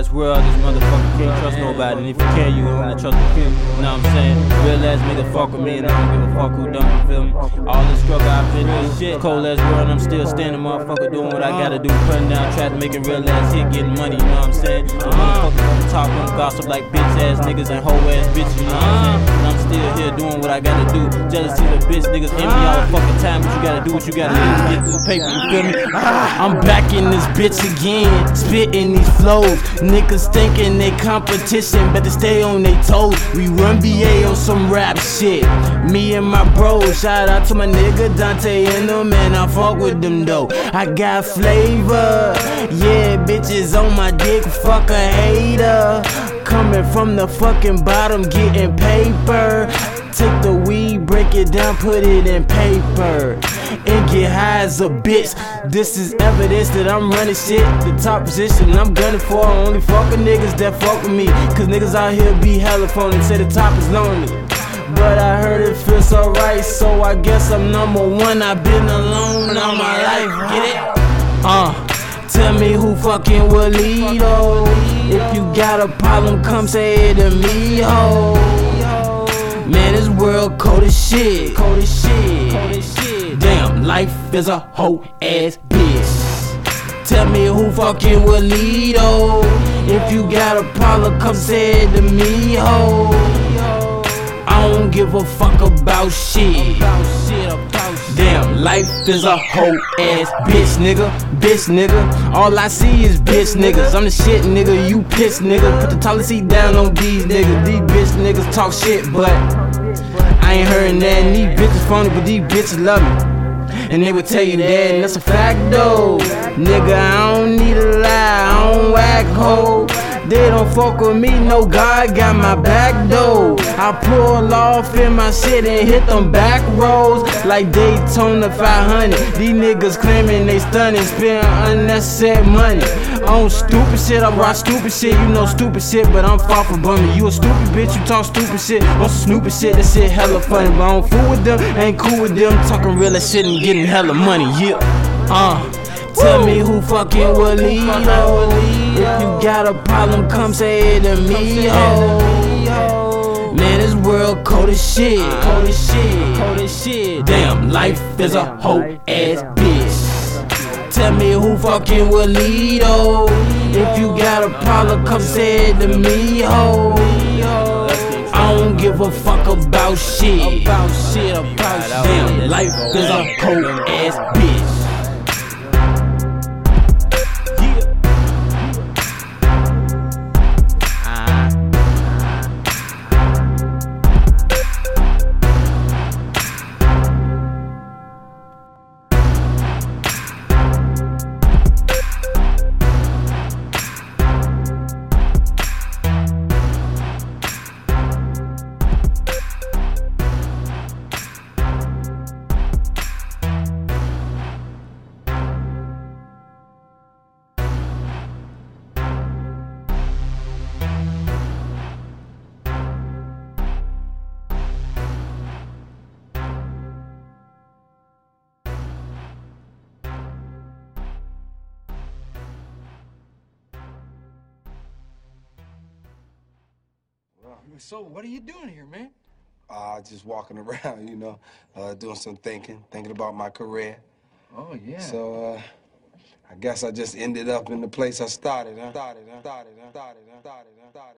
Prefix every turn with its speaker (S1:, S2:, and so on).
S1: ass world, this motherfucker can't trust nobody. And if you can, you only trust the few. You know what I'm saying? Real ass nigga fuck with me, and I don't give a fuck who don't, you feel me? All this struggle I've been through, shit. Cold ass world, I'm still standing, motherfucker, doing what I gotta do. Putting down trap, making real ass hit, getting money, you know what I'm saying? The motherfuckers on the top, on gossip like bitch ass niggas and hoe ass bitches, you know what I'm saying? And I'm still here doing what I gotta do. Jealousy the bitch niggas envy all the fucking time, but you gotta do what you gotta do to get through the paper, you feel me?
S2: I'm back in this bitch again, spitting these flows. Niggas thinking they competition, better stay on they toes. We run BA on some rap shit, me and my bros. Shout out to my nigga Dante and them, man, I fuck with them though. I got flavor, yeah, bitches on my dick, fuck a hater. Coming from the fucking bottom, getting paper. Take the weed, break it down, put it in paper, and get high as a bitch. This is evidence that I'm running shit. The top position I'm gunning for. Only fucking niggas that fuck with me, cause niggas out here be hella phony. Say the top is lonely, but I heard it feels so right, so I guess I'm number one. I've been alone all my life, get it? Tell me who fucking will lead, oh. If you got a problem, come say it to me, ho. Man, this world cold as shit, cold as shit, cold as shit. Damn, life is a hoe ass bitch. Tell me who fucking will lead, oh. If you got a problem, come say it to me, ho. I don't give a fuck about shit. Damn, life is a hoe ass bitch, nigga. Bitch, nigga. All I see is bitch niggas. I'm the shit, nigga. You piss, nigga. Put the toilet seat down on these niggas. These bitch niggas talk shit, but I ain't heard that. And these bitches phony, but these bitches love me, and they would tell you that, and that's a fact though. Nigga, I don't need a lie, I don't whack hoe. They don't fuck with me, no, God got my back though. I pull off in my shit and hit them back roads like Daytona 500. These niggas claiming they stunning, spending unnecessary money on stupid shit. I rock stupid shit, you know stupid shit, but I'm far from bumming. You a stupid bitch, you talk stupid shit on some stupid shit. That shit hella funny, but I don't fool with them, ain't cool with them. Talking real as shit and getting hella money, yeah. Tell me who fucking will lead, ho. If you got a problem, come say it to me, ho. Man, this world cold as shit, cold as shit, cold as shit. Damn, life is a hoe ass bitch. Tell me who fucking will lead, ho. If you got a problem, come say it to me, ho. I don't give a fuck about shit. Damn, life is a hoe ass bitch.
S3: So, what are you doing here, man?
S4: Just walking around, you know, doing some thinking about my career.
S3: Oh, yeah.
S4: So, I guess I just ended up in the place I started, huh?